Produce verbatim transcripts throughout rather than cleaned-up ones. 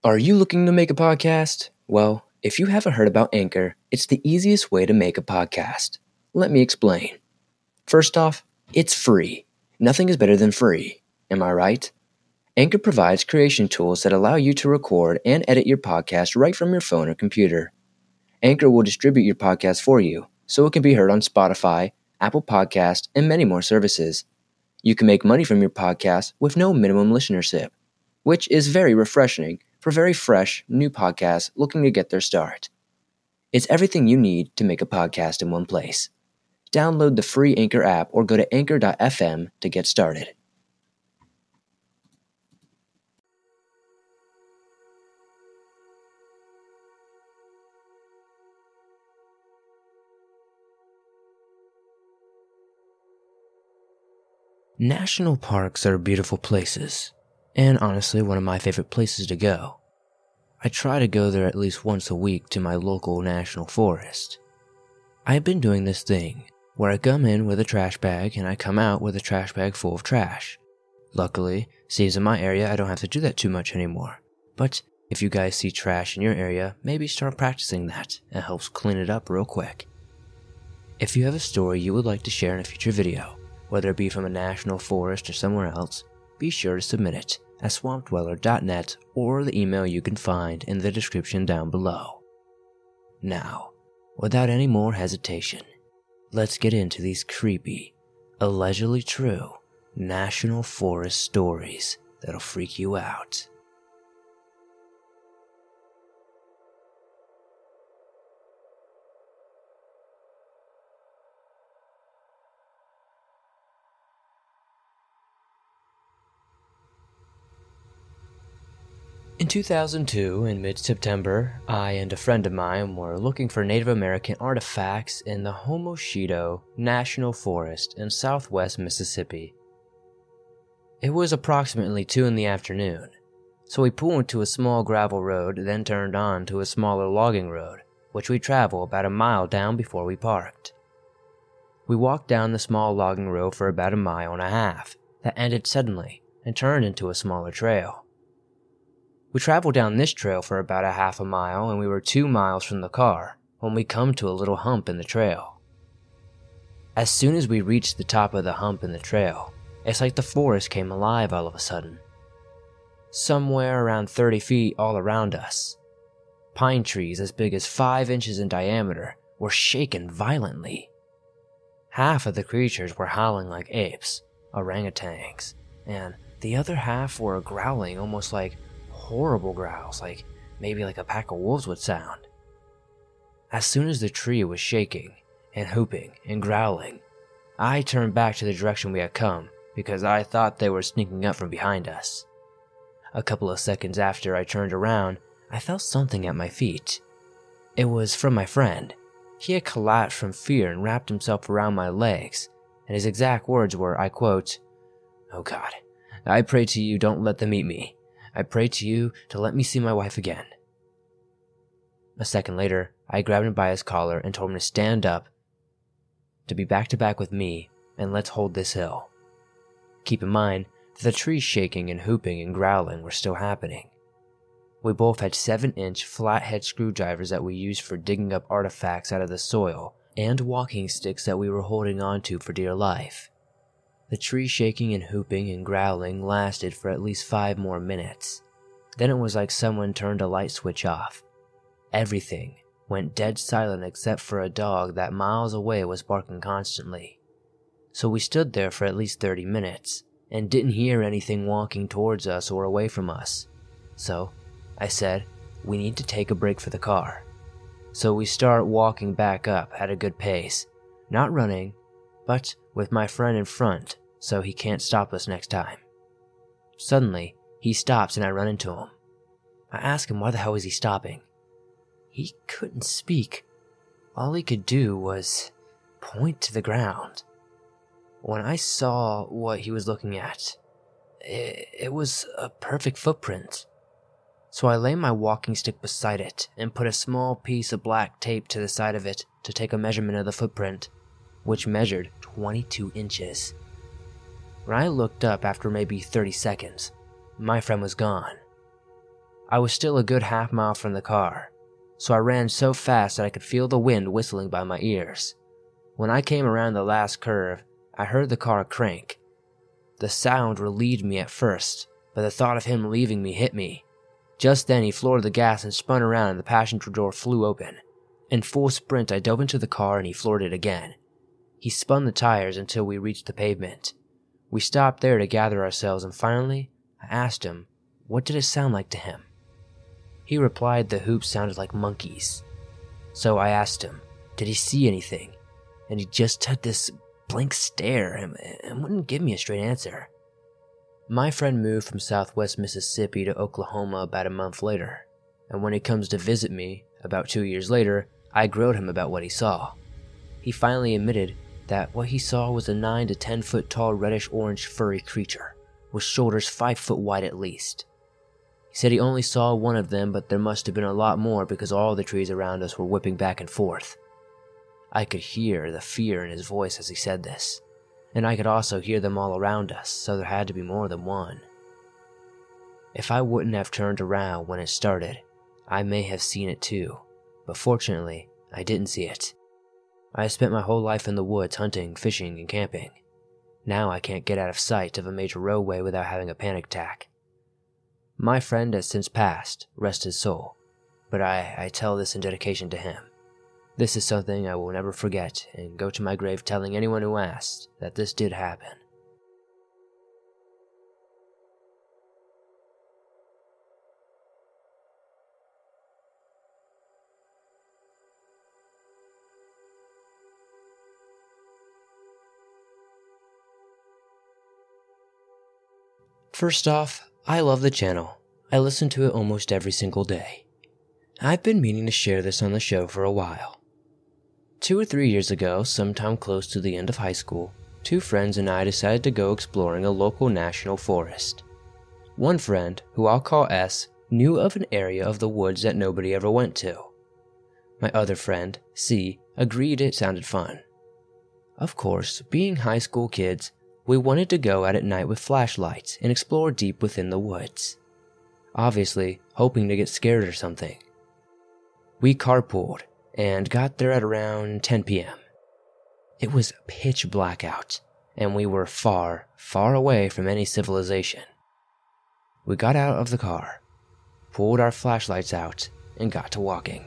Are you looking to make a podcast? Well, if you haven't heard about Anchor, it's the easiest way to make a podcast. Let me explain. First off, it's free. Nothing is better than free. Am I right? Anchor provides creation tools that allow you to record and edit your podcast right from your phone or computer. Anchor will distribute your podcast for you, so it can be heard on Spotify, Apple Podcasts, and many more services. You can make money from your podcast with no minimum listenership, which is very refreshing for very fresh, new podcasts looking to get their start. It's everything you need to make a podcast in one place. Download the free Anchor app or go to anchor dot f m to get started. National parks are beautiful places, and honestly one of my favorite places to go. I try to go there at least once a week to my local national forest. I've been doing this thing where I come in with a trash bag and I come out with a trash bag full of trash. Luckily, seems in my area I don't have to do that too much anymore. But if you guys see trash in your area, maybe start practicing that. It helps clean it up real quick. If you have a story you would like to share in a future video, whether it be from a national forest or somewhere else, be sure to submit it at swamp dweller dot net or the email you can find in the description down below. Now, without any more hesitation, let's get into these creepy, allegedly true, national forest stories that'll freak you out. In two thousand two, in mid-September, I and a friend of mine were looking for Native American artifacts in the Homoshido National Forest in southwest Mississippi. It was approximately two in the afternoon, so we pulled into a small gravel road, then turned on to a smaller logging road, which we traveled about a mile down before we parked. We walked down the small logging road for about a mile and a half, that ended suddenly and turned into a smaller trail. We traveled down this trail for about a half a mile and we were two miles from the car when we come to a little hump in the trail. As soon as we reached the top of the hump in the trail, it's like the forest came alive all of a sudden. Somewhere around thirty feet all around us, pine trees as big as five inches in diameter were shaken violently. Half of the creatures were howling like apes, orangutans, and the other half were growling almost like horrible growls, like maybe like a pack of wolves would sound. As soon as the tree was shaking and whooping and growling, I turned back to the direction we had come because I thought they were sneaking up from behind us. A couple of seconds after I turned around, I felt something at my feet. It was from my friend. He had collapsed from fear and wrapped himself around my legs, and his exact words were, I quote, "Oh God, I pray to you don't let them eat me. I pray to you to let me see my wife again." A second later, I grabbed him by his collar and told him to stand up, to be back to back with me, and let's hold this hill. Keep in mind that the trees shaking and whooping and growling were still happening. We both had seven inch flathead screwdrivers that we used for digging up artifacts out of the soil, and walking sticks that we were holding onto for dear life. The tree shaking and whooping and growling lasted for at least five more minutes. Then it was like someone turned a light switch off. Everything went dead silent except for a dog that miles away was barking constantly. So we stood there for at least thirty minutes and didn't hear anything walking towards us or away from us. So I said, we need to take a break for the car. So we start walking back up at a good pace, not running, but with my friend in front so he can't stop us next time. Suddenly, he stops and I run into him. I ask him why the hell is he stopping. He couldn't speak. All he could do was point to the ground. When I saw what he was looking at, it, it was a perfect footprint. So I lay my walking stick beside it and put a small piece of black tape to the side of it to take a measurement of the footprint, which measured twenty-two inches. When I looked up after maybe thirty seconds, my friend was gone. I was still a good half mile from the car, so I ran so fast that I could feel the wind whistling by my ears. When I came around the last curve, I heard the car crank. The sound relieved me at first, but the thought of him leaving me hit me. Just then he floored the gas and spun around and the passenger door flew open. In full sprint, I dove into the car and he floored it again. He spun the tires until we reached the pavement. We stopped there to gather ourselves and finally, I asked him, what did it sound like to him? He replied the hoops sounded like monkeys. So I asked him, did he see anything? And he just had this blank stare and, and wouldn't give me a straight answer. My friend moved from southwest Mississippi to Oklahoma about a month later, and when he comes to visit me, about two years later, I grilled him about what he saw. He finally admitted that what he saw was a nine to ten foot tall reddish-orange furry creature, with shoulders five foot wide at least. He said he only saw one of them, but there must have been a lot more because all the trees around us were whipping back and forth. I could hear the fear in his voice as he said this, and I could also hear them all around us, so there had to be more than one. If I wouldn't have turned around when it started, I may have seen it too, but fortunately, I didn't see it. I spent my whole life in the woods hunting, fishing, and camping. Now I can't get out of sight of a major roadway without having a panic attack. My friend has since passed, rest his soul, but I, I tell this in dedication to him. This is something I will never forget and go to my grave telling anyone who asks that this did happen. First off, I love the channel. I listen to it almost every single day. I've been meaning to share this on the show for a while. Two or three years ago, sometime close to the end of high school, two friends and I decided to go exploring a local national forest. One friend, who I'll call S, knew of an area of the woods that nobody ever went to. My other friend, C, agreed it sounded fun. Of course, being high school kids, we wanted to go out at night with flashlights and explore deep within the woods. Obviously, hoping to get scared or something. We carpooled and got there at around ten p m It was pitch black out, and we were far, far away from any civilization. We got out of the car, pulled our flashlights out, and got to walking.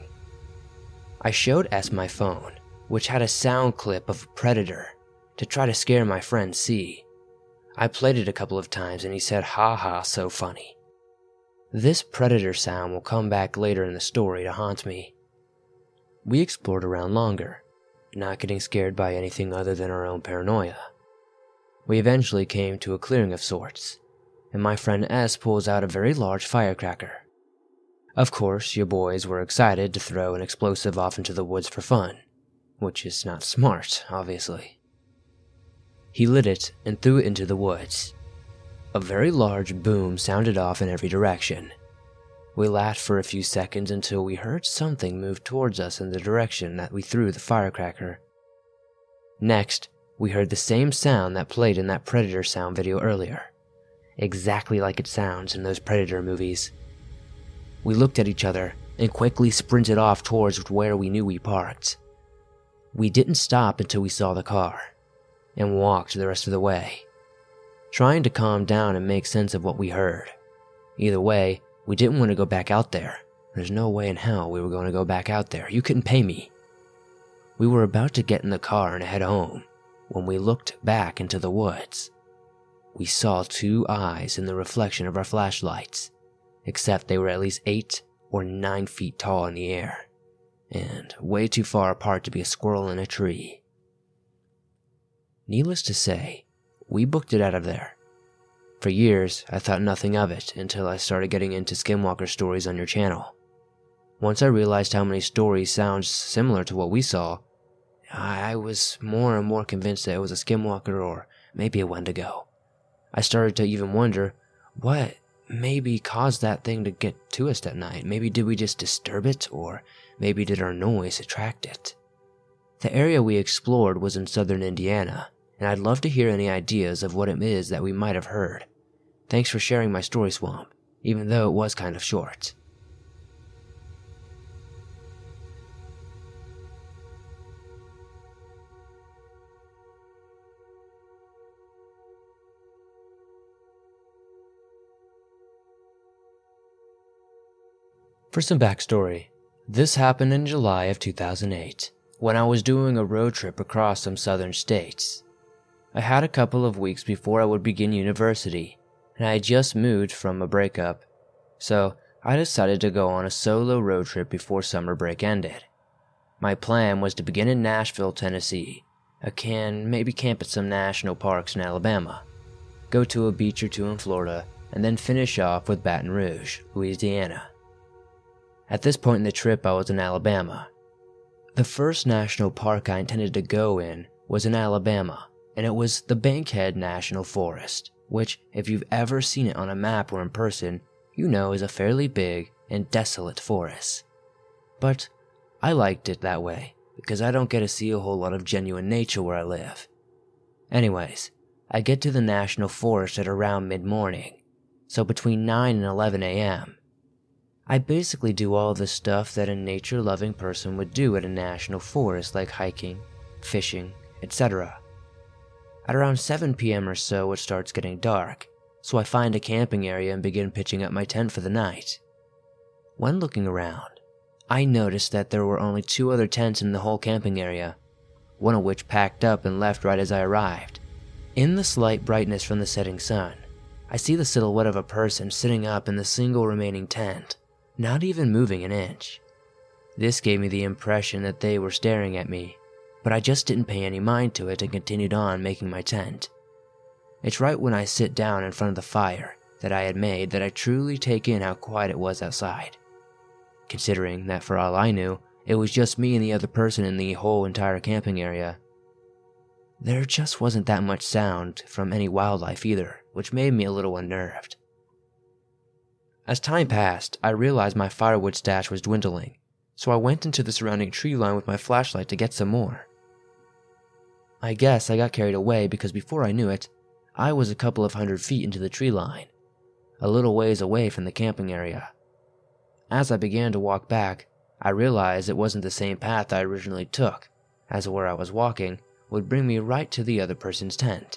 I showed S my phone, which had a sound clip of a predator, to try to scare my friend C. I played it a couple of times and he said, "Ha ha, so funny." This predator sound will come back later in the story to haunt me. We explored around longer, not getting scared by anything other than our own paranoia. We eventually came to a clearing of sorts, and my friend S pulls out a very large firecracker. Of course, your boys were excited to throw an explosive off into the woods for fun, which is not smart, obviously. He lit it and threw it into the woods. A very large boom sounded off in every direction. We laughed for a few seconds until we heard something move towards us in the direction that we threw the firecracker. Next, we heard the same sound that played in that Predator sound video earlier, exactly like it sounds in those Predator movies. We looked at each other and quickly sprinted off towards where we knew we parked. We didn't stop until we saw the car, and walked the rest of the way, trying to calm down and make sense of what we heard. Either way, we didn't want to go back out there. There's no way in hell we were going to go back out there. You couldn't pay me. We were about to get in the car and head home when we looked back into the woods. We saw two eyes in the reflection of our flashlights, except they were at least eight or nine feet tall in the air, and way too far apart to be a squirrel in a tree. Needless to say, we booked it out of there. For years, I thought nothing of it until I started getting into Skinwalker stories on your channel. Once I realized how many stories sound similar to what we saw, I was more and more convinced that it was a Skinwalker or maybe a Wendigo. I started to even wonder what maybe caused that thing to get to us that night. Maybe did we just disturb it, or maybe did our noise attract it? The area we explored was in southern Indiana, and I'd love to hear any ideas of what it is that we might have heard. Thanks for sharing my story, Swamp. even though it was kind of short. For some backstory, this happened in July of two thousand eight, when I was doing a road trip across some southern states. I had a couple of weeks before I would begin university, and I had just moved from a breakup, so I decided to go on a solo road trip before summer break ended. My plan was to begin in Nashville, Tennessee, I can maybe camp at some national parks in Alabama, go to a beach or two in Florida, and then finish off with Baton Rouge, Louisiana. At this point in the trip, I was in Alabama. The first national park I intended to go in was in Alabama, and it was the Bankhead National Forest, which, if you've ever seen it on a map or in person, you know is a fairly big and desolate forest. But I liked it that way, because I don't get to see a whole lot of genuine nature where I live. Anyways, I get to the national forest at around mid-morning, so between nine and eleven a m I basically do all the stuff that a nature-loving person would do at a national forest, like hiking, fishing, et cetera. At around seven p m or so, it starts getting dark, so I find a camping area and begin pitching up my tent for the night. When looking around, I noticed that there were only two other tents in the whole camping area, one of which packed up and left right as I arrived. In the slight brightness from the setting sun, I see the silhouette of a person sitting up in the single remaining tent, not even moving an inch. This gave me the impression that they were staring at me, but I just didn't pay any mind to it and continued on making my tent. It's right when I sit down in front of the fire that I had made that I truly take in how quiet it was outside. Considering that for all I knew, it was just me and the other person in the whole entire camping area. There just wasn't that much sound from any wildlife either, which made me a little unnerved. As time passed, I realized my firewood stash was dwindling, so I went into the surrounding tree line with my flashlight to get some more. I guess I got carried away because before I knew it, I was a couple of hundred feet into the tree line, a little ways away from the camping area. As I began to walk back, I realized it wasn't the same path I originally took, as where I was walking would bring me right to the other person's tent.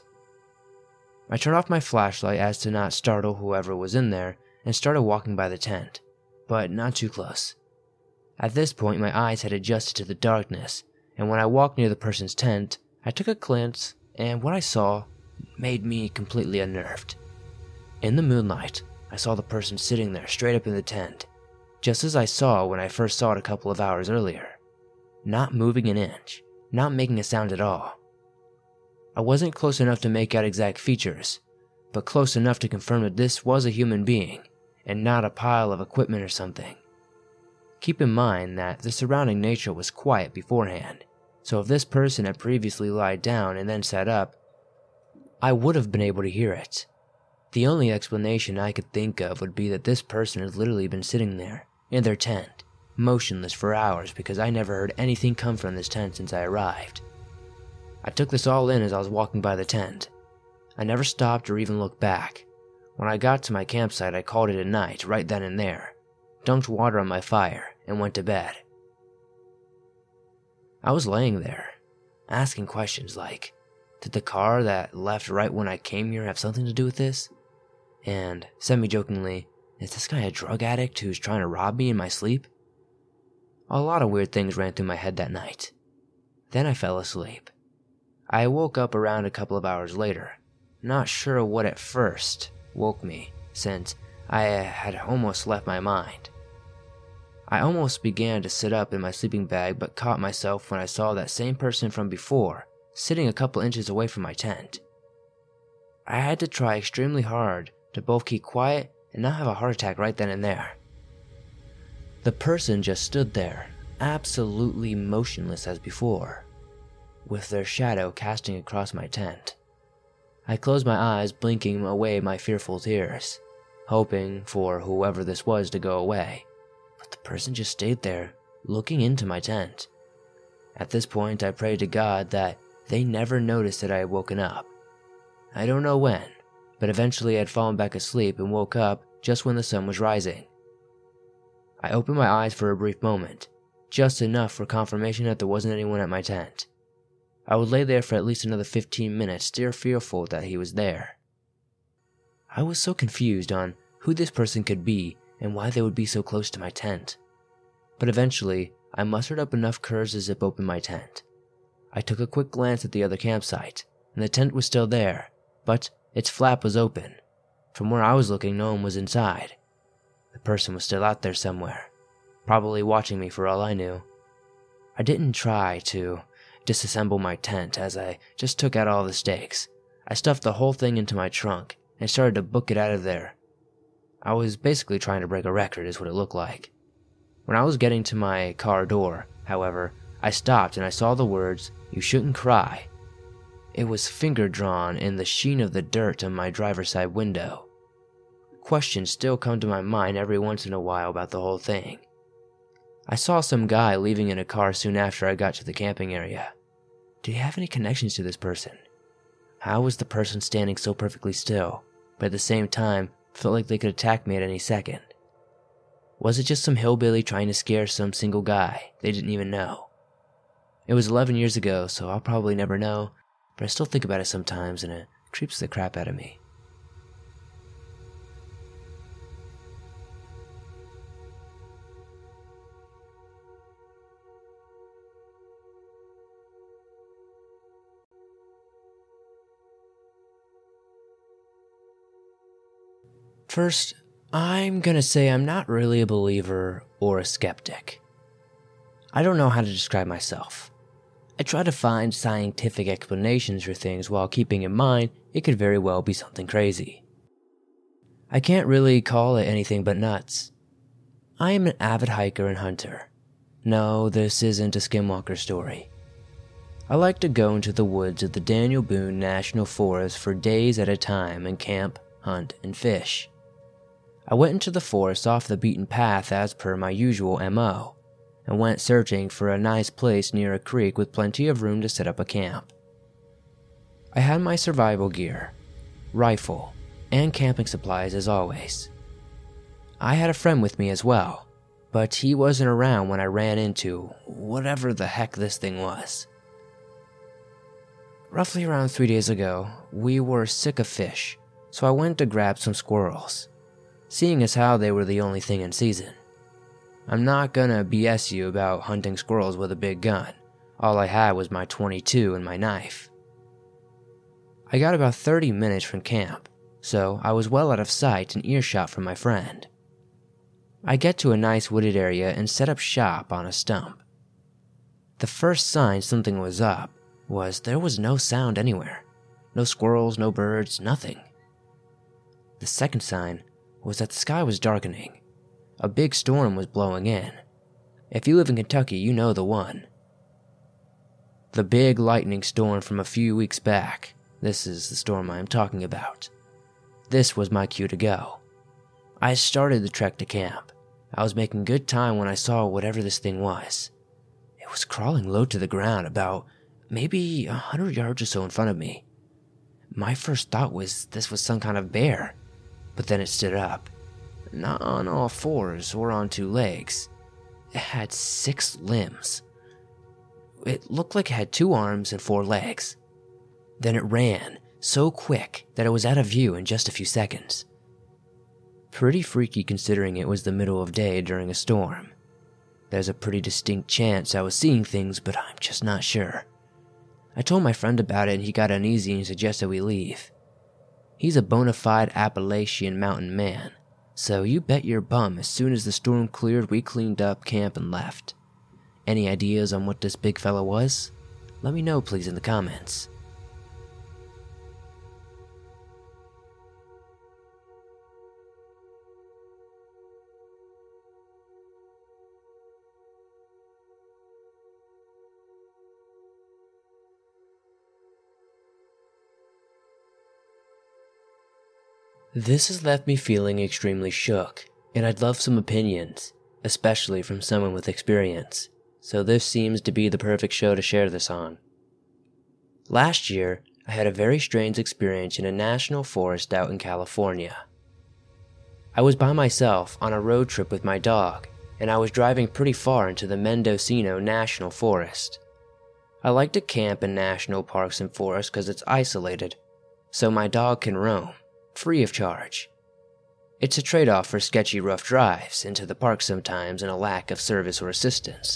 I turned off my flashlight as to not startle whoever was in there and started walking by the tent, but not too close. At this point, my eyes had adjusted to the darkness, and when I walked near the person's tent, I took a glance, and what I saw made me completely unnerved. In the moonlight, I saw the person sitting there straight up in the tent, just as I saw when I first saw it a couple of hours earlier, not moving an inch, not making a sound at all. I wasn't close enough to make out exact features, but close enough to confirm that this was a human being, and not a pile of equipment or something. Keep in mind that the surrounding nature was quiet beforehand, so if this person had previously lied down and then sat up, I would have been able to hear it. The only explanation I could think of would be that this person had literally been sitting there, in their tent, motionless for hours because I never heard anything come from this tent since I arrived. I took this all in as I was walking by the tent. I never stopped or even looked back. When I got to my campsite, I called it a night right then and there, dunked water on my fire, and went to bed. I was laying there, asking questions like, did the car that left right when I came here have something to do with this? And, semi-jokingly, is this guy a drug addict who's trying to rob me in my sleep? A lot of weird things ran through my head that night. Then I fell asleep. I woke up around a couple of hours later, not sure what at first woke me, since I had almost left my mind. I almost began to sit up in my sleeping bag but caught myself when I saw that same person from before sitting a couple inches away from my tent. I had to try extremely hard to both keep quiet and not have a heart attack right then and there. The person just stood there, absolutely motionless as before, with their shadow casting across my tent. I closed my eyes, blinking away my fearful tears, hoping for whoever this was to go away, but the person just stayed there, looking into my tent. At this point, I prayed to God that they never noticed that I had woken up. I don't know when, but eventually I had fallen back asleep and woke up just when the sun was rising. I opened my eyes for a brief moment, just enough for confirmation that there wasn't anyone at my tent. I would lay there for at least another fifteen minutes, still fearful that he was there. I was so confused on who this person could be and why they would be so close to my tent. But eventually, I mustered up enough courage to zip open my tent. I took a quick glance at the other campsite, and the tent was still there, but its flap was open. From where I was looking, no one was inside. The person was still out there somewhere, probably watching me for all I knew. I didn't try to disassemble my tent, as I just took out all the stakes. I stuffed the whole thing into my trunk and started to book it out of there. I was basically trying to break a record, is what it looked like. When I was getting to my car door, however, I stopped and I saw the words, "You shouldn't cry." It was finger-drawn in the sheen of the dirt on my driver's side window. Questions still come to my mind every once in a while about the whole thing. I saw some guy leaving in a car soon after I got to the camping area. Did he have any connections to this person? How was the person standing so perfectly still, but at the same time felt like they could attack me at any second? Was it just some hillbilly trying to scare some single guy they didn't even know? It was eleven years ago, so I'll probably never know, but I still think about it sometimes and it creeps the crap out of me. First, I'm gonna say I'm not really a believer or a skeptic. I don't know how to describe myself. I try to find scientific explanations for things while keeping in mind it could very well be something crazy. I can't really call it anything but nuts. I am an avid hiker and hunter. No, this isn't a skinwalker story. I like to go into the woods of the Daniel Boone National Forest for days at a time and camp, hunt, and fish. I went into the forest off the beaten path as per my usual M O, and went searching for a nice place near a creek with plenty of room to set up a camp. I had my survival gear, rifle, and camping supplies as always. I had a friend with me as well, but he wasn't around when I ran into whatever the heck this thing was. Roughly around three days ago, we were sick of fish, so I went to grab some squirrels, seeing as how they were the only thing in season. I'm not gonna B S you about hunting squirrels with a big gun. All I had was my twenty-two and my knife. I got about thirty minutes from camp, so I was well out of sight and earshot from my friend. I get to a nice wooded area and set up shop on a stump. The first sign something was up was there was no sound anywhere. No squirrels, no birds, nothing. The second sign was that the sky was darkening. A big storm was blowing in. If you live in Kentucky, you know the one. The big lightning storm from a few weeks back. This is the storm I am talking about. This was my cue to go. I started the trek to camp. I was making good time when I saw whatever this thing was. It was crawling low to the ground, about maybe a hundred yards or so in front of me. My first thought was this was some kind of bear, but then it stood up. Not on all fours or on two legs. It had six limbs. It looked like it had two arms and four legs. Then it ran so quick that it was out of view in just a few seconds. Pretty freaky considering it was the middle of day during a storm. There's a pretty distinct chance I was seeing things, but I'm just not sure. I told my friend about it and he got uneasy and suggested we leave. He's a bona fide Appalachian mountain man, so you bet your bum as soon as the storm cleared we cleaned up camp and left. Any ideas on what this big fella was? Let me know please in the comments. This has left me feeling extremely shook, and I'd love some opinions, especially from someone with experience, so this seems to be the perfect show to share this on. Last year, I had a very strange experience in a national forest out in California. I was by myself on a road trip with my dog, and I was driving pretty far into the Mendocino National Forest. I like to camp in national parks and forests because it's isolated, so my dog can roam, free of charge. It's a trade-off for sketchy rough drives into the park sometimes and a lack of service or assistance.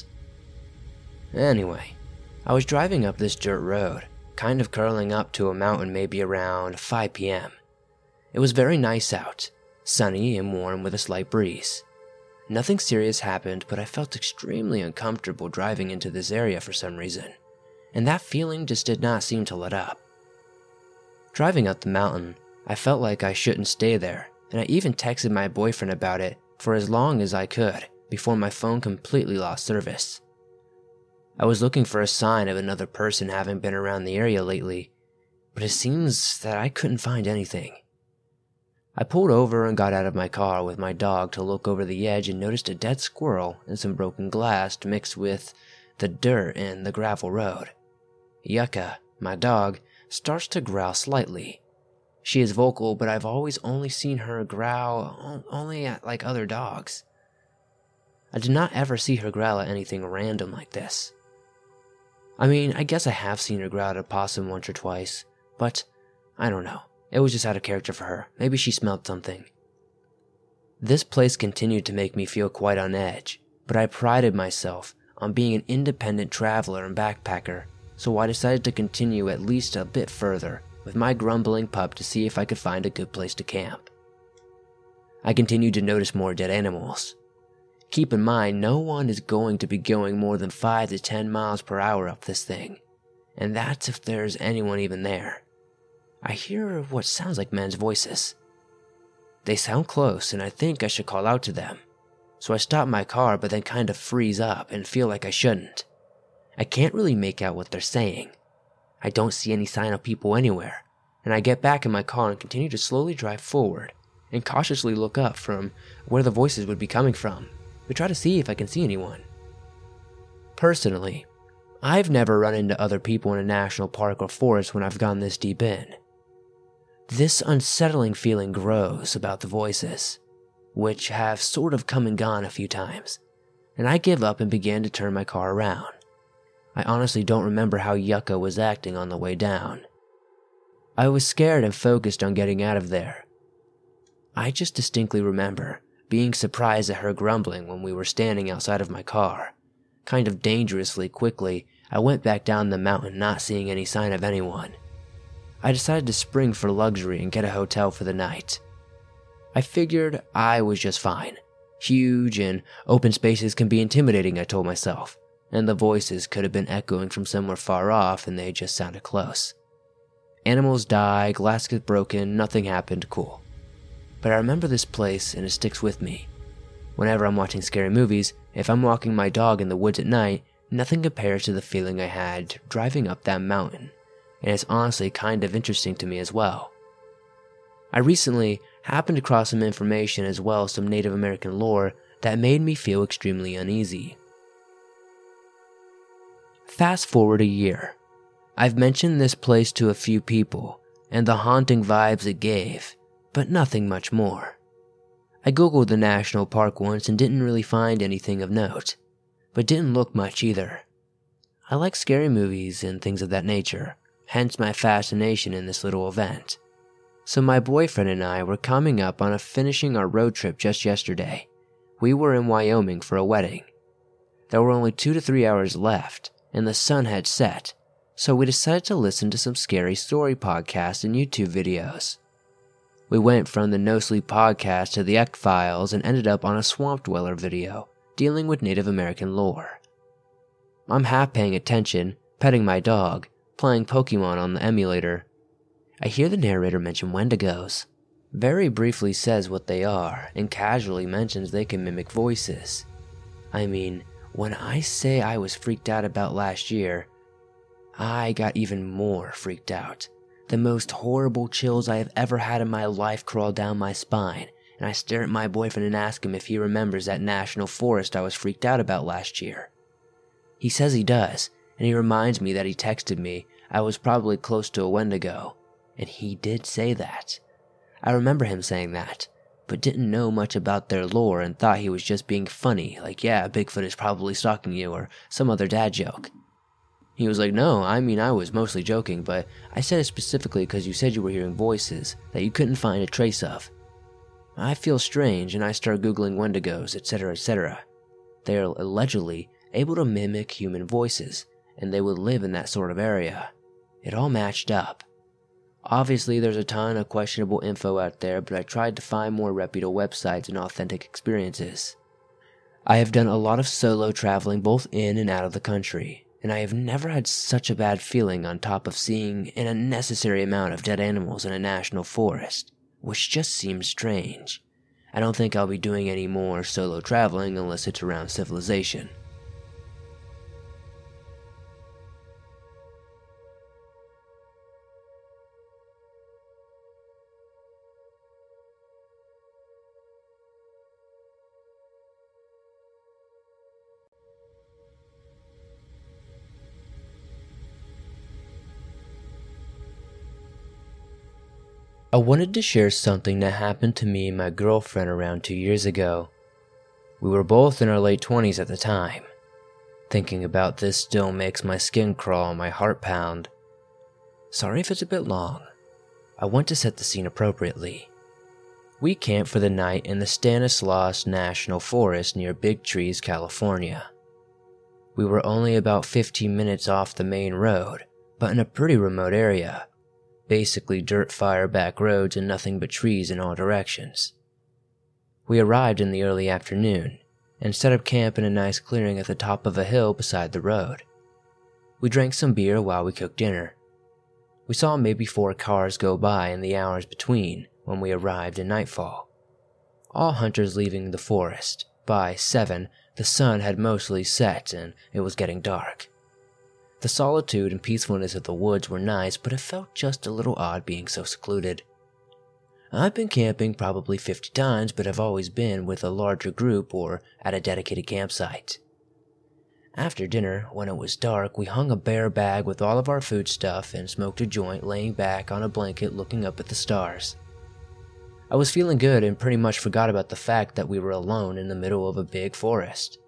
Anyway, I was driving up this dirt road, kind of curling up to a mountain maybe around five p m It was very nice out, sunny and warm with a slight breeze. Nothing serious happened, but I felt extremely uncomfortable driving into this area for some reason, and that feeling just did not seem to let up. Driving up the mountain, I felt like I shouldn't stay there, and I even texted my boyfriend about it for as long as I could before my phone completely lost service. I was looking for a sign of another person having been around the area lately, but it seems that I couldn't find anything. I pulled over and got out of my car with my dog to look over the edge and noticed a dead squirrel and some broken glass mixed with the dirt and the gravel road. Yucca, my dog, starts to growl slightly. She is vocal, but I've always only seen her growl only at like other dogs. I did not ever see her growl at anything random like this. I mean, I guess I have seen her growl at a possum once or twice, but I don't know. It was just out of character for her. Maybe she smelled something. This place continued to make me feel quite on edge, but I prided myself on being an independent traveler and backpacker, so I decided to continue at least a bit further with my grumbling pup to see if I could find a good place to camp. I continued to notice more dead animals. Keep in mind, no one is going to be going more than five to ten miles per hour up this thing, and that's if there's anyone even there. I hear what sounds like men's voices. They sound close, and I think I should call out to them. So I stop my car, but then kind of freeze up and feel like I shouldn't. I can't really make out what they're saying. I don't see any sign of people anywhere, and I get back in my car and continue to slowly drive forward and cautiously look up from where the voices would be coming from, to try to see if I can see anyone. Personally, I've never run into other people in a national park or forest when I've gone this deep in. This unsettling feeling grows about the voices, which have sort of come and gone a few times, and I give up and began to turn my car around. I honestly don't remember how Yucca was acting on the way down. I was scared and focused on getting out of there. I just distinctly remember being surprised at her grumbling when we were standing outside of my car. Kind of dangerously quickly, I went back down the mountain not seeing any sign of anyone. I decided to spring for luxury and get a hotel for the night. I figured I was just fine. Huge and open spaces can be intimidating, I told myself, and the voices could have been echoing from somewhere far off and they just sounded close. Animals die, glass gets broken, nothing happened, cool. But I remember this place and it sticks with me. Whenever I'm watching scary movies, if I'm walking my dog in the woods at night, nothing compares to the feeling I had driving up that mountain, and it's honestly kind of interesting to me as well. I recently happened across some information as well as some Native American lore that made me feel extremely uneasy. Fast forward a year. I've mentioned this place to a few people, and the haunting vibes it gave, but nothing much more. I googled the national park once and didn't really find anything of note, but didn't look much either. I like scary movies and things of that nature, hence my fascination in this little event. So my boyfriend and I were coming up on a finishing our road trip just yesterday. We were in Wyoming for a wedding. There were only two to three hours left, and the sun had set, so we decided to listen to some scary story podcasts and YouTube videos. We went from the No Sleep podcast to the X-Files and ended up on a Swamp Dweller video dealing with Native American lore. I'm half paying attention, petting my dog, playing Pokemon on the emulator. I hear the narrator mention Wendigos, very briefly says what they are, and casually mentions they can mimic voices. I mean, when I say I was freaked out about last year, I got even more freaked out. The most horrible chills I have ever had in my life crawl down my spine, and I stare at my boyfriend and ask him if he remembers that national forest I was freaked out about last year. He says he does, and he reminds me that he texted me I was probably close to a Wendigo, and he did say that. I remember him saying that, but didn't know much about their lore and thought he was just being funny, like, yeah, Bigfoot is probably stalking you, or some other dad joke. He was like, no, I mean, I was mostly joking, but I said it specifically because you said you were hearing voices that you couldn't find a trace of. I feel strange, and I start Googling Wendigos, et cetera, et cetera. They are allegedly able to mimic human voices, and they would live in that sort of area. It all matched up. Obviously, there's a ton of questionable info out there, but I tried to find more reputable websites and authentic experiences. I have done a lot of solo traveling both in and out of the country, and I have never had such a bad feeling on top of seeing an unnecessary amount of dead animals in a national forest, which just seems strange. I don't think I'll be doing any more solo traveling unless it's around civilization. I wanted to share something that happened to me and my girlfriend around two years ago. We were both in our late twenties at the time. Thinking about this still makes my skin crawl and my heart pound. Sorry if it's a bit long. I want to set the scene appropriately. We camped for the night in the Stanislaus National Forest near Big Trees, California. We were only about fifteen minutes off the main road, but in a pretty remote area. Basically dirt fire back roads and nothing but trees in all directions. We arrived in the early afternoon and set up camp in a nice clearing at the top of a hill beside the road. We drank some beer while we cooked dinner. We saw maybe four cars go by in the hours between when we arrived in nightfall. All hunters leaving the forest. By seven, the sun had mostly set and it was getting dark. The solitude and peacefulness of the woods were nice, but it felt just a little odd being so secluded. I've been camping probably fifty times, but I've always been with a larger group or at a dedicated campsite. After dinner, when it was dark, we hung a bear bag with all of our food stuff and smoked a joint laying back on a blanket looking up at the stars. I was feeling good and pretty much forgot about the fact that we were alone in the middle of a big forest.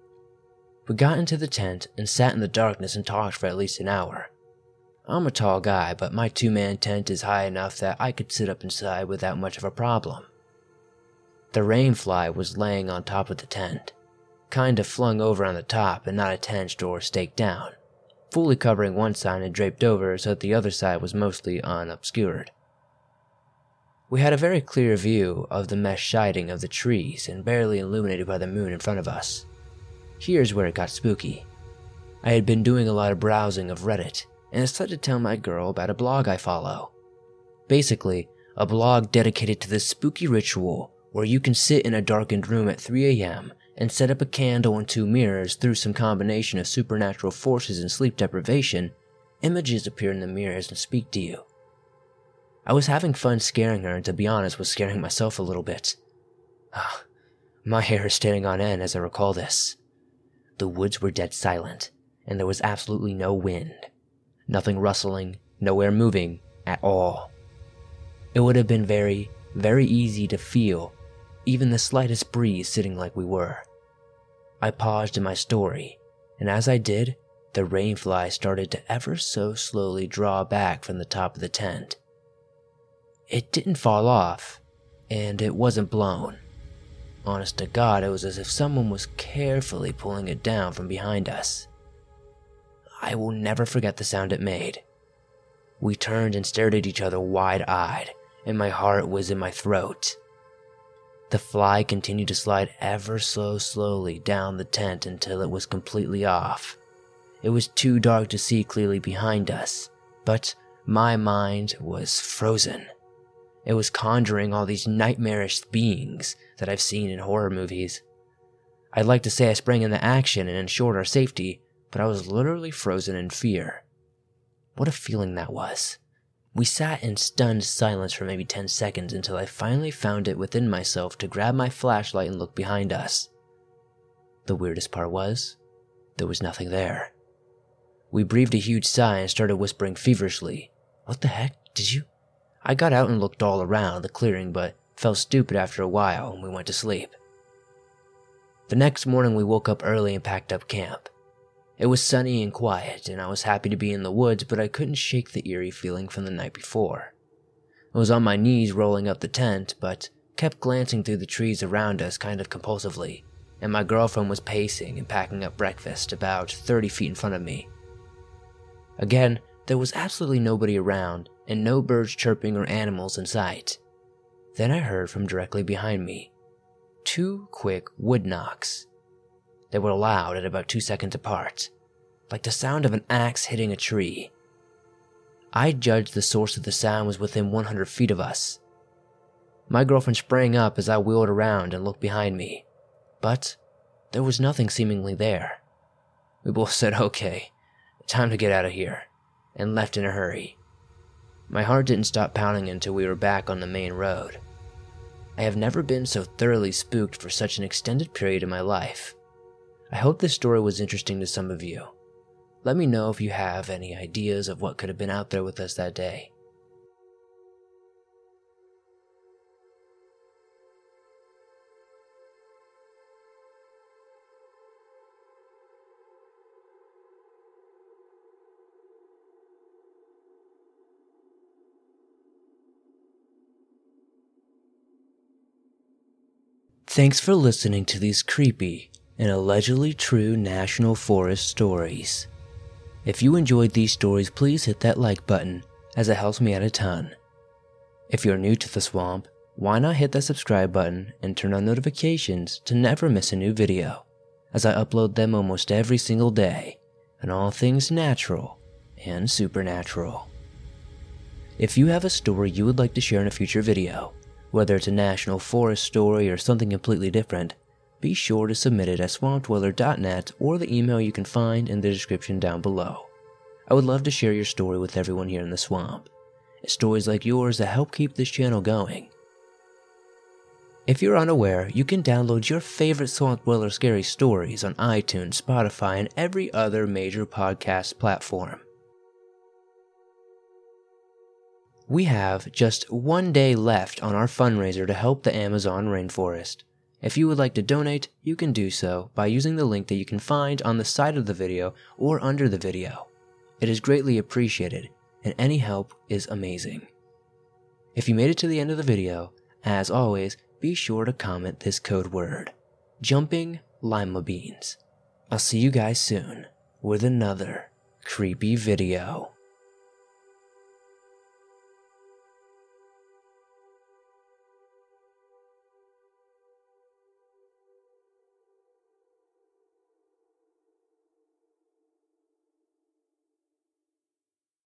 We got into the tent and sat in the darkness and talked for at least an hour. I'm a tall guy, but my two-man tent is high enough that I could sit up inside without much of a problem. The rainfly was laying on top of the tent, kind of flung over on the top and not attached or staked down, fully covering one side and draped over so that the other side was mostly unobscured. We had a very clear view of the mesh siding of the trees and barely illuminated by the moon in front of us. Here's where it got spooky. I had been doing a lot of browsing of Reddit, and decided to tell my girl about a blog I follow. Basically, a blog dedicated to this spooky ritual where you can sit in a darkened room at three a m and set up a candle and two mirrors. Through some combination of supernatural forces and sleep deprivation, images appear in the mirrors and speak to you. I was having fun scaring her, and to be honest was scaring myself a little bit. Ah, my hair is standing on end as I recall this. The woods were dead silent, and there was absolutely no wind. Nothing rustling, no air moving at all. It would have been very, very easy to feel even the slightest breeze sitting like we were. I paused in my story, and as I did, the rainfly started to ever so slowly draw back from the top of the tent. It didn't fall off, and it wasn't blown. Honest to God, it was as if someone was carefully pulling it down from behind us. I will never forget the sound it made. We turned and stared at each other wide-eyed, and my heart was in my throat. The fly continued to slide ever so slowly down the tent until it was completely off. It was too dark to see clearly behind us, but my mind was frozen. It was conjuring all these nightmarish beings that I've seen in horror movies. I'd like to say I sprang into action and ensured our safety, but I was literally frozen in fear. What a feeling that was. We sat in stunned silence for maybe ten seconds until I finally found it within myself to grab my flashlight and look behind us. The weirdest part was, there was nothing there. We breathed a huge sigh and started whispering feverishly. What the heck? Did you? I got out and looked all around the clearing, but Felt stupid after a while and we went to sleep. The next morning we woke up early and packed up camp. It was sunny and quiet, and I was happy to be in the woods, but I couldn't shake the eerie feeling from the night before. I was on my knees rolling up the tent, but kept glancing through the trees around us kind of compulsively, and my girlfriend was pacing and packing up breakfast about thirty feet in front of me. Again, there was absolutely nobody around, and no birds chirping or animals in sight. Then I heard from directly behind me. Two quick wood knocks. They were loud at about two seconds apart, like the sound of an axe hitting a tree. I judged the source of the sound was within one hundred feet of us. My girlfriend sprang up as I wheeled around and looked behind me, but there was nothing seemingly there. We both said, "Okay, time to get out of here," and left in a hurry. My heart didn't stop pounding until we were back on the main road. I have never been so thoroughly spooked for such an extended period in my life. I hope this story was interesting to some of you. Let me know if you have any ideas of what could have been out there with us that day. Thanks for listening to these creepy and allegedly true National Forest stories. If you enjoyed these stories, please hit that like button, as it helps me out a ton. If you're new to the swamp, why not hit that subscribe button and turn on notifications to never miss a new video, as I upload them almost every single day on all things natural and supernatural. If you have a story you would like to share in a future video, whether it's a National Forest story or something completely different, be sure to submit it at swamp dweller dot net or the email you can find in the description down below. I would love to share your story with everyone here in the swamp. It's stories like yours that help keep this channel going. If you're unaware, you can download your favorite Swamp Dweller scary stories on iTunes, Spotify, and every other major podcast platform. We have just one day left on our fundraiser to help the Amazon rainforest. If you would like to donate, you can do so by using the link that you can find on the side of the video or under the video. It is greatly appreciated, and any help is amazing. If you made it to the end of the video, as always, be sure to comment this code word, Jumping Lima Beans. I'll see you guys soon with another creepy video.